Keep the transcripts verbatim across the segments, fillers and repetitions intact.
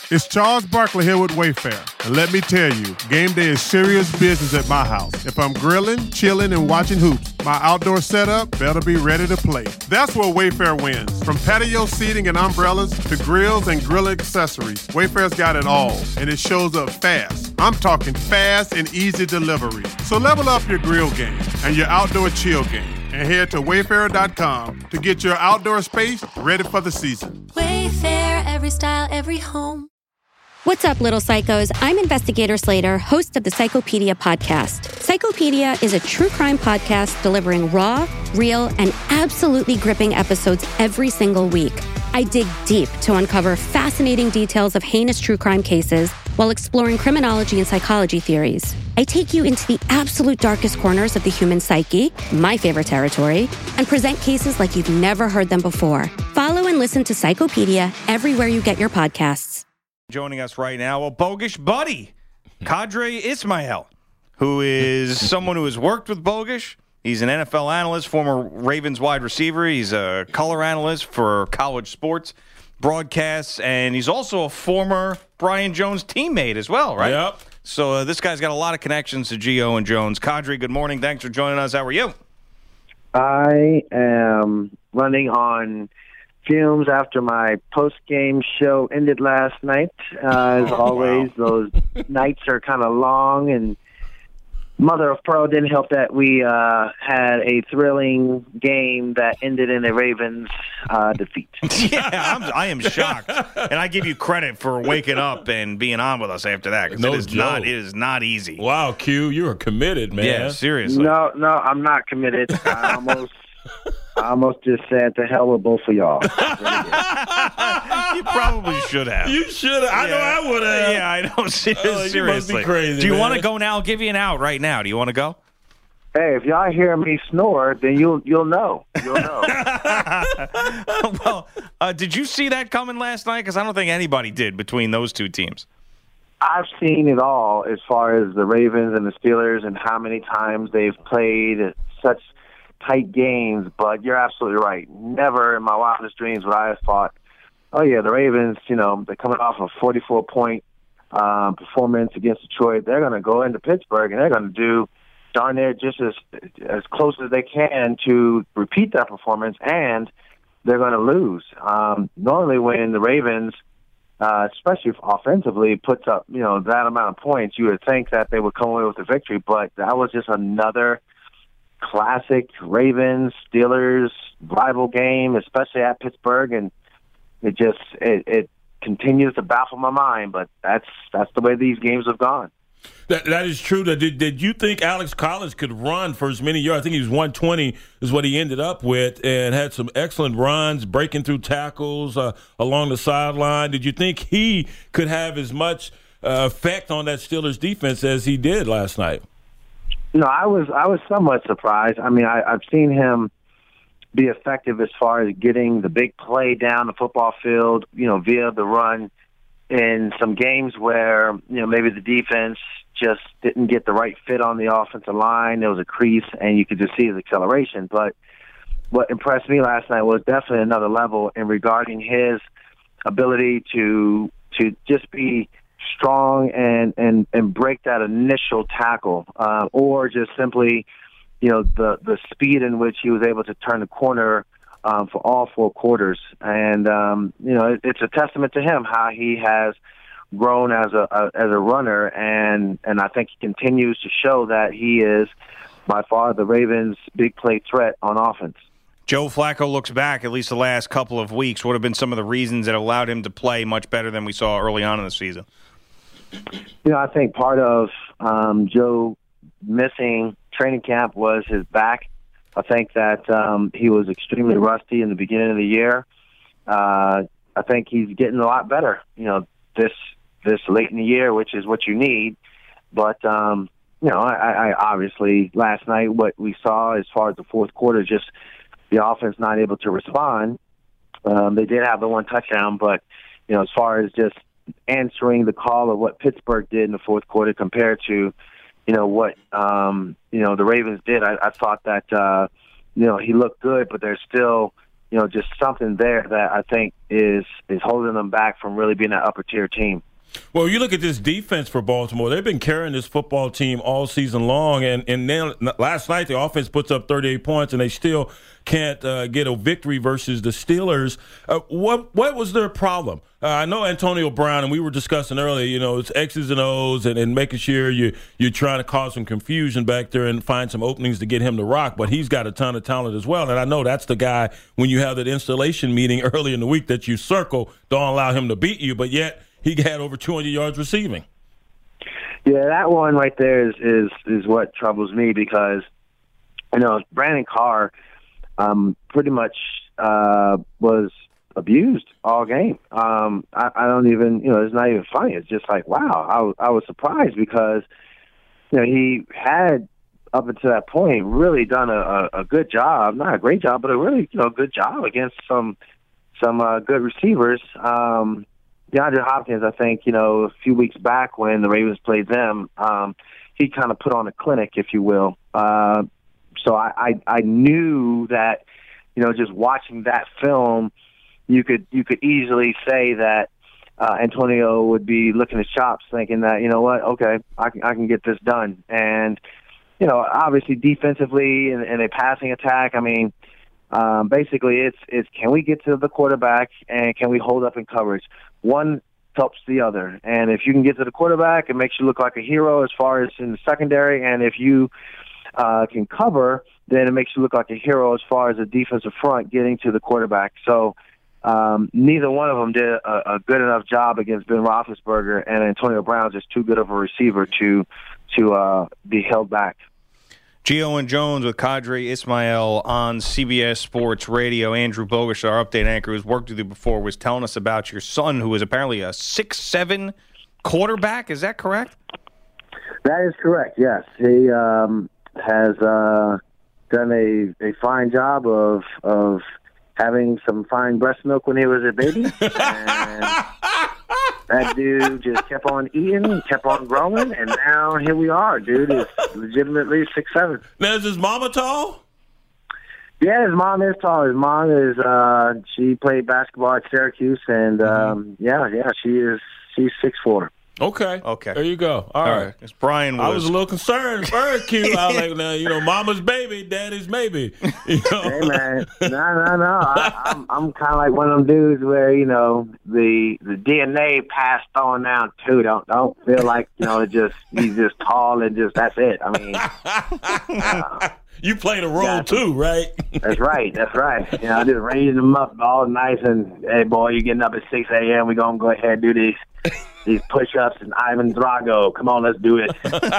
It's Charles Barkley here with Wayfair. And let me tell you, game day is serious business at my house. If I'm grilling, chilling, and watching hoops, my outdoor setup better be ready to play. That's where Wayfair wins. From patio seating and umbrellas to grills and grill accessories, Wayfair's got it all, and it shows up fast. I'm talking fast and easy delivery. So level up your grill game and your outdoor chill game, and head to wayfair dot com to get your outdoor space ready for the season. Wayfair, every style, every home. What's up, little psychos? I'm Investigator Slater, host of the Psychopedia podcast. Psychopedia is a true crime podcast delivering raw, real, and absolutely gripping episodes every single week. I dig deep to uncover fascinating details of heinous true crime cases while exploring criminology and psychology theories. I take you into the absolute darkest corners of the human psyche, my favorite territory, and present cases like you've never heard them before. Follow and listen to Psychopedia everywhere you get your podcasts. Joining us right now, a bogus buddy, Qadry Ismail, who is someone who has worked with Bogus. He's an N F L analyst, former Ravens wide receiver. He's a color analyst for college sports broadcasts, and he's also a former Brian Jones teammate as well, right? Yep. So uh, this guy's got a lot of connections to Gio and Jones. Qadry, good morning. Thanks for joining us. How are you? I am running on fumes after my post-game show ended last night. Uh, as oh, always, wow. Those nights are kind of long, and mother of pearl didn't help that we uh, had a thrilling game that ended in a Ravens uh, defeat. Yeah, I'm, I am shocked, and I give you credit for waking up and being on with us after that. Because No it is joke. not, it is not easy. Wow, Q, you are committed, man. Yeah, seriously. No, no, I'm not committed. I almost, I almost just said to hell with both of y'all. You probably should have. You should have. I know I would have. Yeah, I know. Ser- Oh, you seriously. must be crazy, Do you man. want to go now? I'll give you an out right now. Do you want to go? Hey, if y'all hear me snore, then you'll you'll know. You'll know. Well, uh, did you see that coming last night? Because I don't think anybody did between those two teams. I've seen it all as far as the Ravens and the Steelers and how many times they've played such tight games, but you're absolutely right. Never in my wildest dreams would I have thought, oh, yeah, the Ravens, you know, they're coming off a forty-four point um, performance against Detroit. They're going to go into Pittsburgh, and they're going to do darn near just as, as close as they can to repeat that performance, and they're going to lose. Um, normally when the Ravens, uh, especially offensively, puts up, you know, that amount of points, you would think that they would come away with the victory, but that was just another classic Ravens Steelers rival game, especially at Pittsburgh, and it just it, it continues to baffle my mind. But that's that's the way these games have gone. That that is true. That did, did you think Alex Collins could run for as many yards? I think he was one twenty is what he ended up with, and had some excellent runs, breaking through tackles uh, along the sideline. Did you think he could have as much uh, effect on that Steelers defense as he did last night? No, I was I was somewhat surprised. I mean, I, I've seen him be effective as far as getting the big play down the football field, you know, via the run in some games where, you know, maybe the defense just didn't get the right fit on the offensive line. There was a crease, and you could just see his acceleration. But what impressed me last night was definitely another level in regarding his ability to to just be strong and, and, and break that initial tackle, uh, or just simply, you know, the, the speed in which he was able to turn the corner um, for all four quarters. And, um, you know, it, it's a testament to him how he has grown as a, a as a runner, and, and I think he continues to show that he is by far the Ravens' big play threat on offense. Joe Flacco looks back, at least the last couple of weeks. What have been some of the reasons that allowed him to play much better than we saw early on in the season? You know, I think part of um, Joe missing training camp was his back. I think that um, he was extremely rusty in the beginning of the year. Uh, I think he's getting a lot better, you know, this this late in the year, which is what you need. But, um, you know, I, I obviously last night what we saw as far as the fourth quarter, just the offense not able to respond. Um, they did have the one touchdown, but, you know, as far as just answering the call of what Pittsburgh did in the fourth quarter compared to, you know, what, um, you know, the Ravens did, I, I thought that, uh, you know, he looked good, but there's still you know, just something there that I think is is holding them back from really being an upper tier team. Well, you look at this defense for Baltimore. They've been carrying this football team all season long, and and then last night the offense puts up thirty-eight points, and they still can't uh, get a victory versus the Steelers. Uh, what what was their problem? Uh, I know Antonio Brown, and we were discussing earlier, you know, it's X's and O's and, and making sure you, you're trying to cause some confusion back there and find some openings to get him to rock, but he's got a ton of talent as well. And I know that's the guy, when you have that installation meeting early in the week, that you circle, don't allow him to beat you, but yet he had over two hundred yards receiving. Yeah, that one right there is, is, is what troubles me because, you know, Brandon Carr um, pretty much uh, was – abused all game. Um, I, I don't even, you know, it's not even funny. It's just like, wow, I, I was surprised because, you know, he had up until that point really done a, a, a good job, not a great job, but a really, you know, good job against some some uh, good receivers. Um, DeAndre Hopkins, I think, you know, a few weeks back when the Ravens played them, um, he kind of put on a clinic, if you will. Uh, so I, I, I knew that, you know, just watching that film, You could you could easily say that uh, Antonio would be licking his chops, thinking that, you know what, okay, I can I can get this done. And you know, obviously defensively in, in a passing attack, I mean, um, basically it's it's can we get to the quarterback and can we hold up in coverage? One helps the other, and if you can get to the quarterback, it makes you look like a hero as far as in the secondary, and if you uh, can cover, then it makes you look like a hero as far as the defensive front getting to the quarterback. So. Um, neither one of them did a, a good enough job against Ben Roethlisberger, and Antonio Brown's just too good of a receiver to to uh, be held back. Gio and Jones with Qadry Ismail on C B S Sports Radio. Andrew Bogusch, our update anchor, who's worked with you before, was telling us about your son, who is apparently a six seven quarterback. Is that correct? That is correct, yes. He um, has uh, done a, a fine job of of having some fine breast milk when he was a baby. And that dude just kept on eating, kept on growing, and now here we are. Dude is legitimately six seven. Now, is his mama tall? Yeah, his mom is tall. His mom is, uh, she played basketball at Syracuse, and, um, yeah, yeah, she is, she's six four. Okay. Okay. There you go. All, All right. right. Brian was. I was a little concerned. Very cute. I was like, now, you know, mama's baby, daddy's maybe. You know? Hey, man. No, no, no. I, I'm, I'm kind of like one of them dudes where, you know, the the D N A passed on down too. Don't don't feel like, you know, it just he's just tall and just that's it. I mean. Uh, You played a role yeah, too, right? That's right. That's right. You know, I just raised them up all nice and, hey, boy, you're getting up at six a.m. We're going to go ahead and do these these push-ups and Ivan Drago. Come on, let's do it.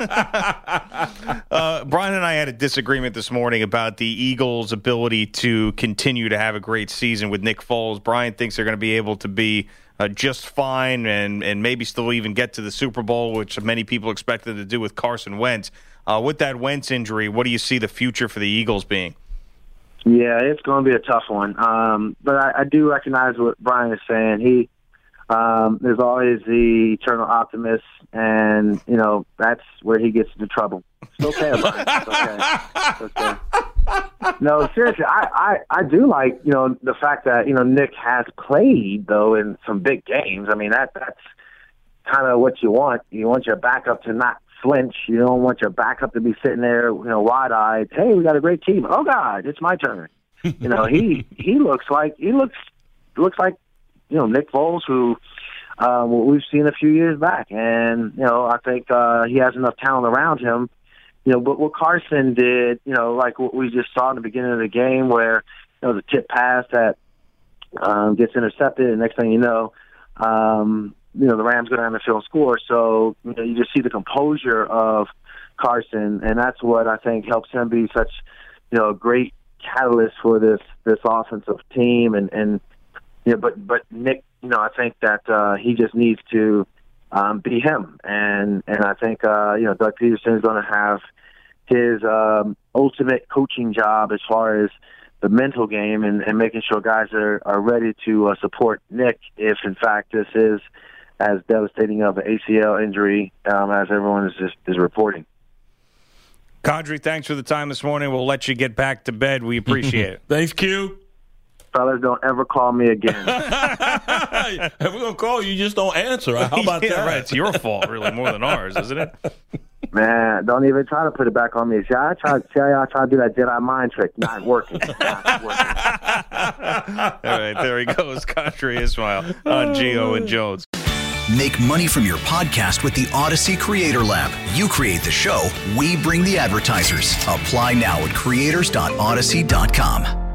uh, Brian and I had a disagreement this morning about the Eagles' ability to continue to have a great season with Nick Foles. Brian thinks they're going to be able to be uh, just fine and, and maybe still even get to the Super Bowl, which many people expected to do with Carson Wentz. Uh, with that Wentz injury, what do you see the future for the Eagles being? Yeah, it's going to be a tough one. Um, but I, I do recognize what Brian is saying. He um, there's always the eternal optimist, and, you know, that's where he gets into trouble. It's okay, Brian. It's okay. It's okay. No, seriously, I, I, I do like, you know, the fact that, you know, Nick has played, though, in some big games. I mean, that that's kind of what you want. You want your backup to not flinch. You don't want your backup to be sitting there, you know, wide-eyed. Hey, we got a great team. Oh God, it's my turn. You know, he he looks like he looks looks like you know Nick Foles, who uh, what we've seen a few years back, and you know I think uh, he has enough talent around him. You know, but what Carson did, you know, like what we just saw in the beginning of the game, where you know the tip pass that um, gets intercepted, and next thing you know. Um, you know, the Rams go down the field and score. So, you know, you just see the composure of Carson, and that's what I think helps him be such, you know, a great catalyst for this, this offensive team. And, and, you know, but, but Nick, you know, I think that uh, he just needs to um, be him. And, and I think, uh, you know, Doug Peterson is going to have his um, ultimate coaching job as far as the mental game and, and making sure guys are, are ready to uh, support Nick if, in fact, this is as devastating of an A C L injury um, as everyone is just, is reporting. Qadry, thanks for the time this morning. We'll let you get back to bed. We appreciate it. Thanks, Q. Fellas, don't ever call me again. If we're going to call you, you just don't answer. How about yeah, that? Right. It's your fault, really, more than ours, isn't it? Man, don't even try to put it back on me. See, I try, see how y'all try to do that Jedi mind trick. Not working. Not working. All right, there he goes, Qadry Ismail on Geo and Jones. Make money from your podcast with the Odyssey Creator Lab. You create the show, we bring the advertisers. Apply now at creators dot odyssey dot com.